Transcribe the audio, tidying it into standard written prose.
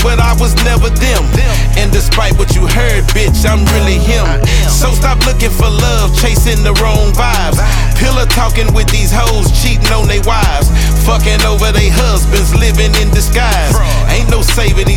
but I was never them. And despite what you heard, bitch, I'm really him. So stop looking for love, chasing the wrong vibes. Pillar talking with these hoes, cheating on their wives, fucking over their husbands, living in disguise. Ain't no saving these